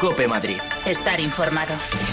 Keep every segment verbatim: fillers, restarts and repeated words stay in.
COPE Madrid. Estar informado.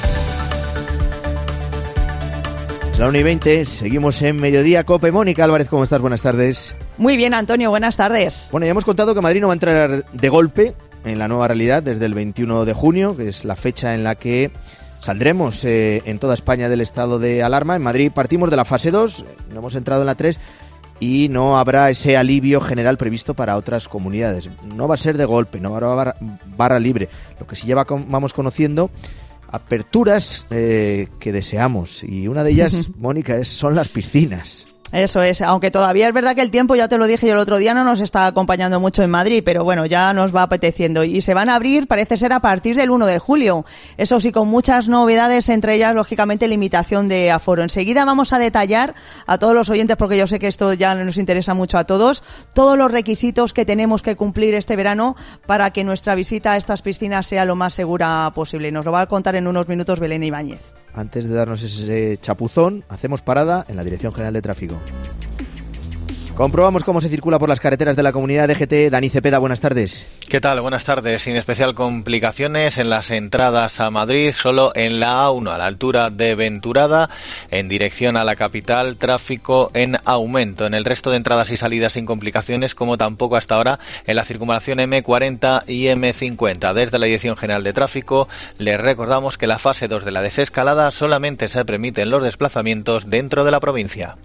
La una y veinte, seguimos en Mediodía COPE. Mónica Álvarez, ¿cómo estás? Buenas tardes. Muy bien, Antonio, buenas tardes. Bueno, ya hemos contado que Madrid no va a entrar de golpe en la nueva realidad desde el veintiuno de junio, que es la fecha en la que saldremos eh, en toda España del estado de alarma. En Madrid partimos de la fase dos, no hemos entrado en la tres y no habrá ese alivio general previsto para otras comunidades. No va a ser de golpe, no habrá barra, barra libre. Lo que sí ya va, vamos conociendo aperturas eh, que deseamos, y una de ellas, Mónica, es, son las piscinas. Eso es, aunque todavía es verdad que el tiempo, ya te lo dije yo el otro día, no nos está acompañando mucho en Madrid, pero bueno, ya nos va apeteciendo. Y se van a abrir, parece ser, a partir del uno de julio. Eso sí, con muchas novedades, entre ellas, lógicamente, limitación de aforo. Enseguida vamos a detallar a todos los oyentes, porque yo sé que esto ya nos interesa mucho a todos, todos los requisitos que tenemos que cumplir este verano para que nuestra visita a estas piscinas sea lo más segura posible. Nos lo va a contar en unos minutos Belén Ibáñez. Antes de darnos ese chapuzón, hacemos parada en la Dirección General de Tráfico. Comprobamos cómo se circula por las carreteras de la comunidad D G T. Dani Cepeda, buenas tardes. ¿Qué tal? Buenas tardes. Sin especial complicaciones en las entradas a Madrid, solo en la A uno, a la altura de Venturada, en dirección a la capital, tráfico en aumento. En el resto de entradas y salidas sin complicaciones, como tampoco hasta ahora en la circunvalación eme cuarenta y eme cincuenta. Desde la Dirección General de Tráfico, les recordamos que la fase dos de la desescalada solamente se permiten los desplazamientos dentro de la provincia.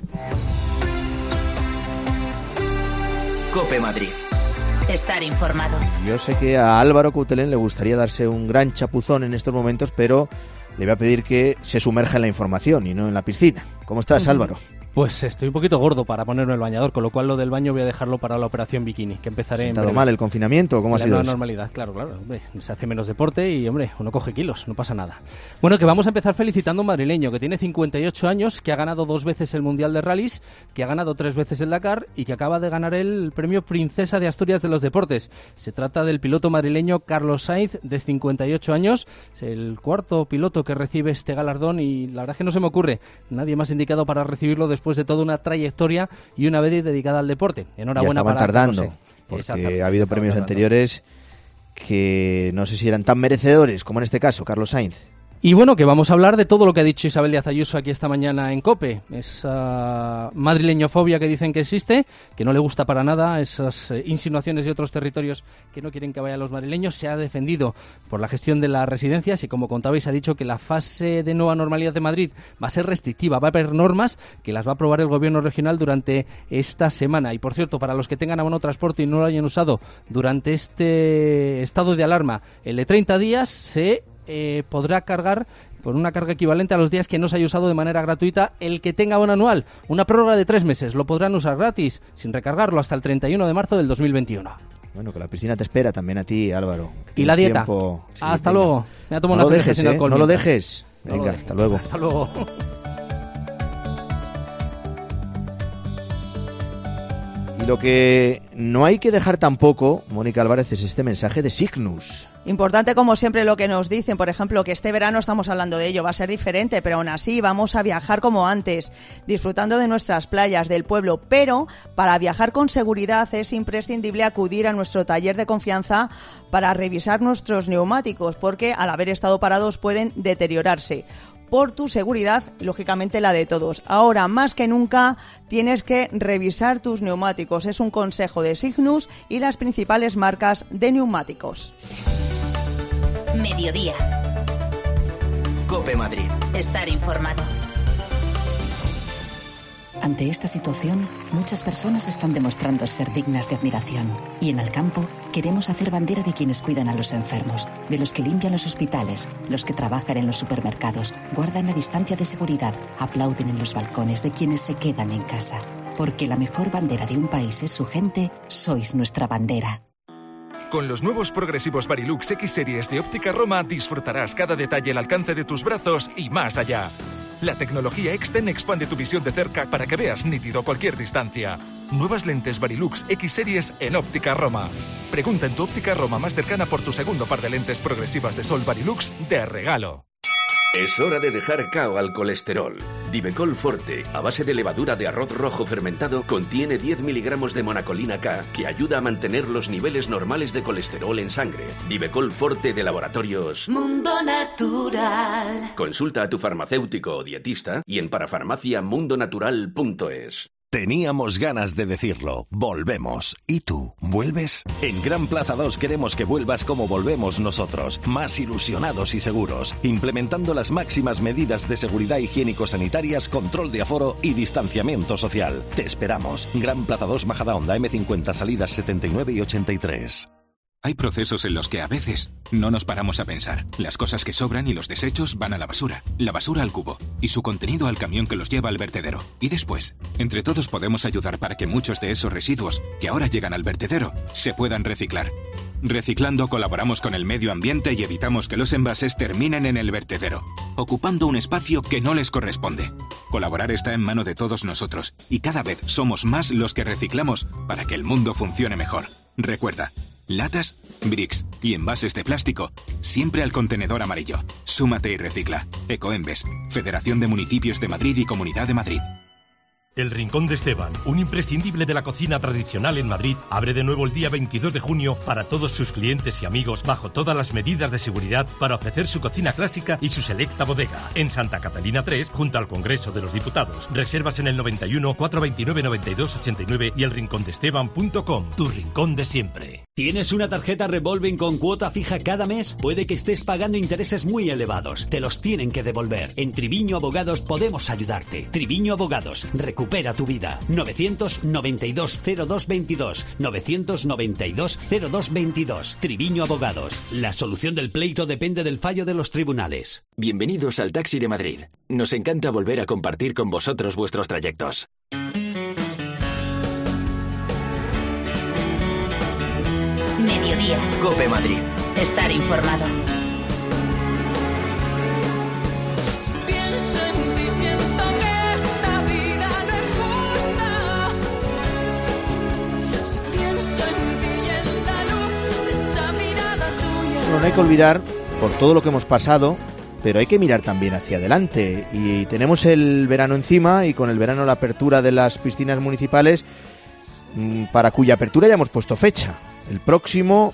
COPE Madrid. Estar informado. Yo sé que a Álvaro Coutelén le gustaría darse un gran chapuzón en estos momentos, pero le voy a pedir que se sumerja en la información y no en la piscina. ¿Cómo estás, uh-huh. Álvaro? Pues estoy un poquito gordo para ponerme el bañador, con lo cual lo del baño voy a dejarlo para la operación bikini, que empezaré en breve. ¿Ha mal el confinamiento? ¿Cómo ha sido la eso? Normalidad, claro, claro. Hombre, se hace menos deporte y, hombre, uno coge kilos, no pasa nada. Bueno, que vamos a empezar felicitando a un madrileño que tiene cincuenta y ocho años, que ha ganado dos veces el Mundial de Rallys, que ha ganado tres veces el Dakar y que acaba de ganar el premio Princesa de Asturias de los Deportes. Se trata del piloto madrileño Carlos Sainz, de cincuenta y ocho años. Es el cuarto piloto que recibe este galardón y la verdad es que no se me ocurre nadie más indicado para recibirlo después de toda una trayectoria y una vez dedicada al deporte. Enhorabuena. Ya estaban para tardando, porque ha habido premios tardando. anteriores que no sé si eran tan merecedores como en este caso, Carlos Sainz. Y bueno, que vamos a hablar de todo lo que ha dicho Isabel Díaz Ayuso aquí esta mañana en COPE. Esa madrileñofobia que dicen que existe, que no le gusta para nada, esas insinuaciones de otros territorios que no quieren que vayan los madrileños, se ha defendido por la gestión de las residencias y, como contabais, ha dicho que la fase de nueva normalidad de Madrid va a ser restrictiva, va a haber normas que las va a aprobar el gobierno regional durante esta semana. Y, por cierto, para los que tengan abono transporte y no lo hayan usado durante este estado de alarma, el de treinta días se Eh, podrá cargar por una carga equivalente a los días que no se haya usado de manera gratuita el que tenga abono anual. Una prórroga de tres meses, lo podrán usar gratis, sin recargarlo, hasta el treinta y uno de marzo del dos mil veintiuno. Bueno, que la piscina te espera también a ti, Álvaro. Y la dieta. Tiempo... Sí, hasta venga. luego. Me ha tomado no una lo dejes, sin ¿eh? alcohol. No lo dejes. No Venga, lo dejes. hasta luego. Hasta luego. Y lo que no hay que dejar tampoco, Mónica Álvarez, es este mensaje de Signus. Importante, como siempre, lo que nos dicen. Por ejemplo, que este verano estamos hablando de ello, va a ser diferente, pero aún así vamos a viajar como antes, disfrutando de nuestras playas, del pueblo. Pero para viajar con seguridad es imprescindible acudir a nuestro taller de confianza para revisar nuestros neumáticos, porque al haber estado parados pueden deteriorarse. Por tu seguridad, lógicamente la de todos. Ahora, más que nunca, tienes que revisar tus neumáticos. Es un consejo de Signus y las principales marcas de neumáticos. Mediodía. COPE Madrid. Estar informado. Ante esta situación, muchas personas están demostrando ser dignas de admiración. Y en Alcampo queremos hacer bandera de quienes cuidan a los enfermos, de los que limpian los hospitales, los que trabajan en los supermercados, guardan la distancia de seguridad, aplauden en los balcones de quienes se quedan en casa. Porque la mejor bandera de un país es su gente, sois nuestra bandera. Con los nuevos progresivos Varilux X Series de Óptica Roma disfrutarás cada detalle al alcance de tus brazos y más allá. La tecnología Exten expande tu visión de cerca para que veas nítido cualquier distancia. Nuevas lentes Varilux X Series en Óptica Roma. Pregunta en tu Óptica Roma más cercana por tu segundo par de lentes progresivas de sol Varilux de regalo. Es hora de dejar cao al colesterol. Divecol Forte, a base de levadura de arroz rojo fermentado, contiene diez miligramos de monacolina K que ayuda a mantener los niveles normales de colesterol en sangre. Divecol Forte de Laboratorios Mundo Natural. Consulta a tu farmacéutico o dietista y en parafarmacia mundo natural punto es. Teníamos ganas de decirlo. Volvemos. ¿Y tú? ¿Vuelves? En Gran Plaza dos queremos que vuelvas como volvemos nosotros, más ilusionados y seguros, implementando las máximas medidas de seguridad higiénico-sanitarias, control de aforo y distanciamiento social. Te esperamos. Gran Plaza dos, Majadahonda, eme cincuenta, salidas setenta y nueve y ochenta y tres. Hay procesos en los que a veces no nos paramos a pensar. Las cosas que sobran y los desechos van a la basura. La basura al cubo y su contenido al camión que los lleva al vertedero. Y después, entre todos podemos ayudar para que muchos de esos residuos que ahora llegan al vertedero se puedan reciclar. Reciclando colaboramos con el medio ambiente y evitamos que los envases terminen en el vertedero, ocupando un espacio que no les corresponde. Colaborar está en mano de todos nosotros y cada vez somos más los que reciclamos para que el mundo funcione mejor. Recuerda, latas, bricks y envases de plástico, siempre al contenedor amarillo. Súmate y recicla. Ecoembes, Federación de Municipios de Madrid y Comunidad de Madrid. El Rincón de Esteban, un imprescindible de la cocina tradicional en Madrid, abre de nuevo el día veintidós de junio para todos sus clientes y amigos bajo todas las medidas de seguridad para ofrecer su cocina clásica y su selecta bodega. En Santa Catalina tres, junto al Congreso de los Diputados. Reservas en el noventa y uno, cuatrocientos veintinueve, noventa y dos ochenta y nueve y el rincón de esteban punto com. Tu rincón de siempre. ¿Tienes una tarjeta revolving con cuota fija cada mes? Puede que estés pagando intereses muy elevados. Te los tienen que devolver. En Triviño Abogados podemos ayudarte. Triviño Abogados. Recupera tu vida. novecientos noventa y dos cero dos veintidós. novecientos noventa y dos cero dos veintidós. Triviño Abogados. La solución del pleito depende del fallo de los tribunales. Bienvenidos al Taxi de Madrid. Nos encanta volver a compartir con vosotros vuestros trayectos. Mediodía. COPE Madrid. Estar informado. Pienso en ti, siento que esta vida no es justa. Pienso en ti y en la luz de esa mirada tuya. Bueno, no hay que olvidar por todo lo que hemos pasado, pero hay que mirar también hacia adelante. Y tenemos el verano encima y con el verano la apertura de las piscinas municipales, para cuya apertura ya hemos puesto fecha. El próximo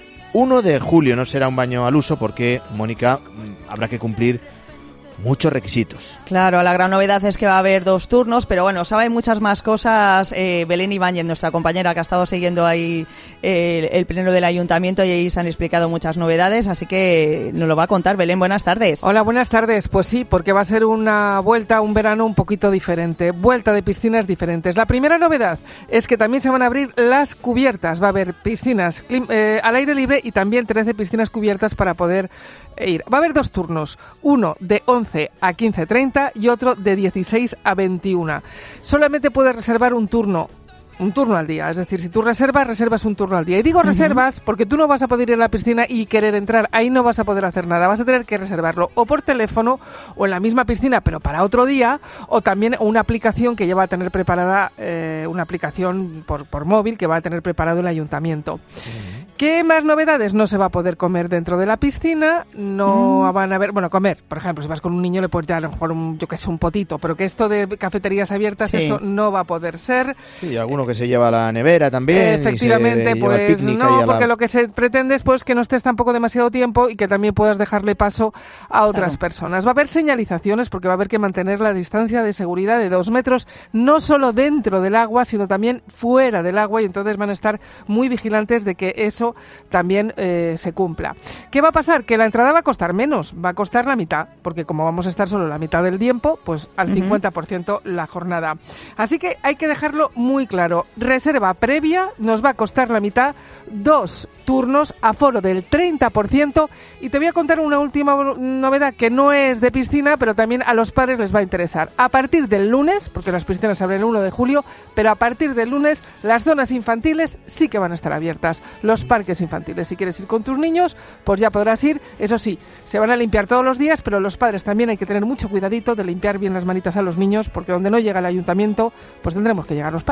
uno de julio. No será un baño al uso porque, Mónica, habrá que cumplir muchos requisitos. Claro, la gran novedad es que va a haber dos turnos, pero bueno, sabe muchas más cosas eh, Belén Ibáñez, nuestra compañera que ha estado siguiendo ahí eh, el pleno del ayuntamiento, y ahí se han explicado muchas novedades, así que nos lo va a contar. Belén, buenas tardes. Hola, buenas tardes. Pues sí, porque va a ser una vuelta, un verano un poquito diferente, vuelta de piscinas diferentes. La primera novedad es que también se van a abrir las cubiertas, va a haber piscinas eh, al aire libre y también trece piscinas cubiertas para poder ir. Va a haber dos turnos, uno de once a quince treinta y otro de dieciséis a veintiuna. Solamente puedes reservar un turno, un turno al día. Es decir, si tú reservas, reservas un turno al día. Y digo reservas uh-huh. porque tú no vas a poder ir a la piscina y querer entrar. Ahí no vas a poder hacer nada. Vas a tener que reservarlo o por teléfono o en la misma piscina, pero para otro día, o también una aplicación que ya va a tener preparada, eh, una aplicación por, por móvil que va a tener preparado el ayuntamiento. Uh-huh. ¿Qué más novedades? No se va a poder comer dentro de la piscina, no mm. van a haber, bueno, comer, por ejemplo, si vas con un niño le puedes dar a lo mejor un, yo que sé, un potito, pero que esto de cafeterías abiertas, sí. eso no va a poder ser. Sí, alguno que se lleva a la nevera también. Efectivamente, pues no, porque la... lo que se pretende es pues que no estés tampoco demasiado tiempo y que también puedas dejarle paso a otras claro. personas. Va a haber señalizaciones porque va a haber que mantener la distancia de seguridad de dos metros, no solo dentro del agua, sino también fuera del agua, y entonces van a estar muy vigilantes de que eso también eh, se cumpla. ¿Qué va a pasar? Que la entrada va a costar menos, va a costar la mitad, porque como vamos a estar solo la mitad del tiempo, pues al uh-huh. cincuenta por ciento la jornada. Así que hay que dejarlo muy claro. Reserva previa nos va a costar la mitad, dos turnos, aforo del treinta por ciento, y te voy a contar una última novedad que no es de piscina, pero también a los padres les va a interesar. A partir del lunes, porque las piscinas se abren el uno de julio, pero a partir del lunes las zonas infantiles sí que van a estar abiertas, los parques infantiles. Si quieres ir con tus niños, pues ya podrás ir. Eso sí, se van a limpiar todos los días, pero los padres también hay que tener mucho cuidadito de limpiar bien las manitas a los niños, porque donde no llega el ayuntamiento, pues tendremos que llegar los padres. Entonces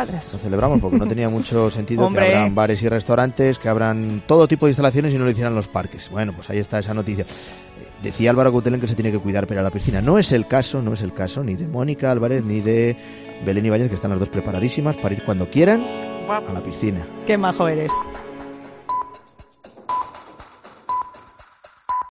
celebramos porque no tenía mucho sentido Hombre. que abran bares y restaurantes, que abran todo tipo de instalaciones y no lo hicieran los parques. Bueno, pues ahí está esa noticia. Decía Álvaro Gutelen que se tiene que cuidar para ir a la piscina. No es el caso, no es el caso ni de Mónica Álvarez ni de Belén Ibáñez, que están las dos preparadísimas para ir cuando quieran a la piscina. Qué majo eres.